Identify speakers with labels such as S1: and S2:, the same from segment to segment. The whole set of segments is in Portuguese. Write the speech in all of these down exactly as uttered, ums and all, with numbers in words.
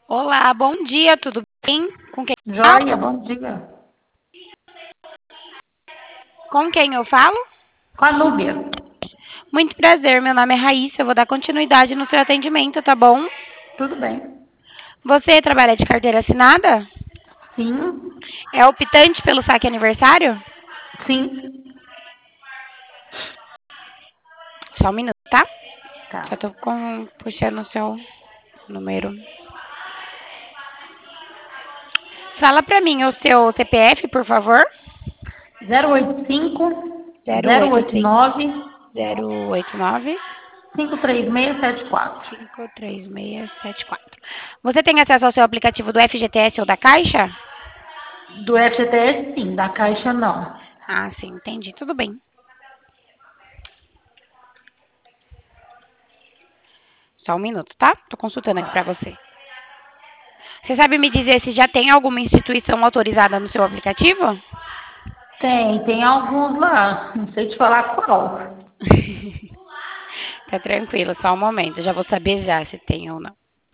S1: Olá, bom dia, tudo bem? Com quem eu
S2: Joia,
S1: falo?
S2: bom dia.
S1: Com quem eu falo?
S2: Com a Núbia.
S1: Muito prazer, meu nome é Raíssa, eu vou dar continuidade no seu atendimento, tá bom?
S2: Tudo bem?
S1: Você trabalha de carteira assinada?
S2: Sim,
S1: É optante pelo saque aniversário?
S2: sim.
S1: Só um minuto, tá? Só
S2: Tá.
S1: tô com, puxando o seu número. Fala pra mim o seu C P F, por favor.
S2: zero oito cinco,
S1: Zero
S2: zero
S1: oito
S2: oito
S1: cinco
S2: nove,
S1: zero oito nove
S2: cinco três seis sete quatro.
S1: cinco três seis sete quatro. Você tem acesso ao seu aplicativo do F G T S ou da Caixa?
S2: Do F G T S, sim. Da Caixa, não.
S1: Ah, sim, entendi. Tudo bem. Só um minuto, tá? Tô consultando aqui pra
S2: Tá.
S1: você. Você sabe me dizer se já tem alguma instituição autorizada no seu aplicativo?
S2: Tem, tem alguns lá. Não sei te falar qual.
S1: Tá tranquilo, só um momento. Eu já vou saber já se tem ou não.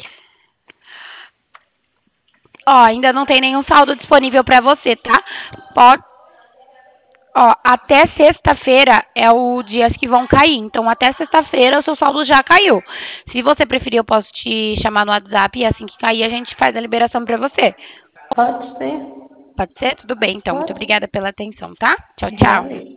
S1: Ó, ainda não tem nenhum saldo disponível pra você, tá? Pode. Ó, até sexta-feira é o dias que vão cair. Então, até sexta-feira o seu saldo já caiu. Se você preferir, eu posso te chamar no WhatsApp e assim que cair a gente faz a liberação pra você.
S2: Pode ser.
S1: Pode ser? Tudo bem, então. Muito
S2: Pode.
S1: obrigada pela atenção, tá? Tchau, tchau.
S2: Valeu.